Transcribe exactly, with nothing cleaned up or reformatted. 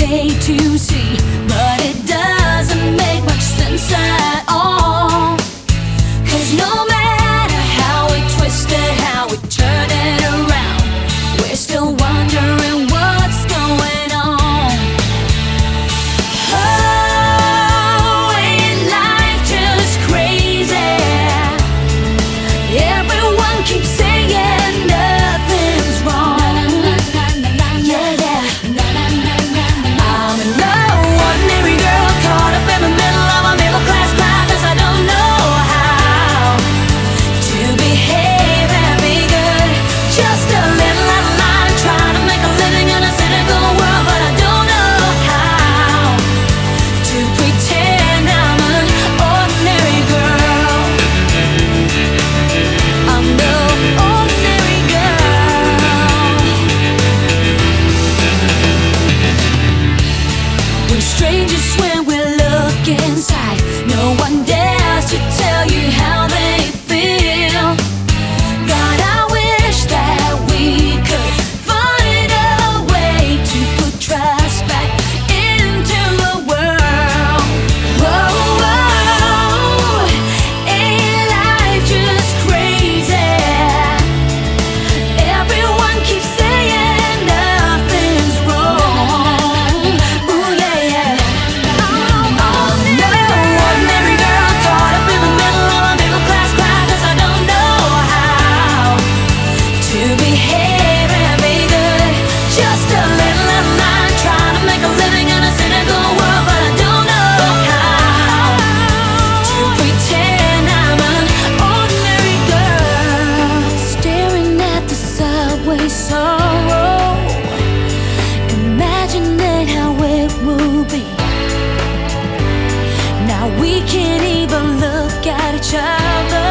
okay to see, but it doesn't make much sense at all. 'Cause no matter how we twist it, how we turn it around, we're still wondering what's going on. Oh, ain't life just crazy? Everyone keeps saying nothing's wrong. Yeah, yeah. I'm an ordinary girl caught up in the middle of a middle-class crowd, 'cause I don't know how to behave and be good. Just a little out of line, trying to make a living in a cynical world, but I don't know how to pretend I'm an ordinary girl. I'm no ordinary girl. When strangers when we look inside, no one dares to tell you how they feel. God, I wish that we could find a way to put trust back into the world. Whoa, whoa, ain't life just crazy? Everyone keeps saying nothing's wrong. Ooh, yeah, yeah. I'm no ordinary girl caught up in the middle of a middle-class crowd, 'cause I don't know how to behave and be good. Just a little out of line, trying to make a living in a cynical world, but I don't know how to pretend I'm an ordinary girl. Staring at the subway sorrow, imagining how it will be. Now we can't even look at each other.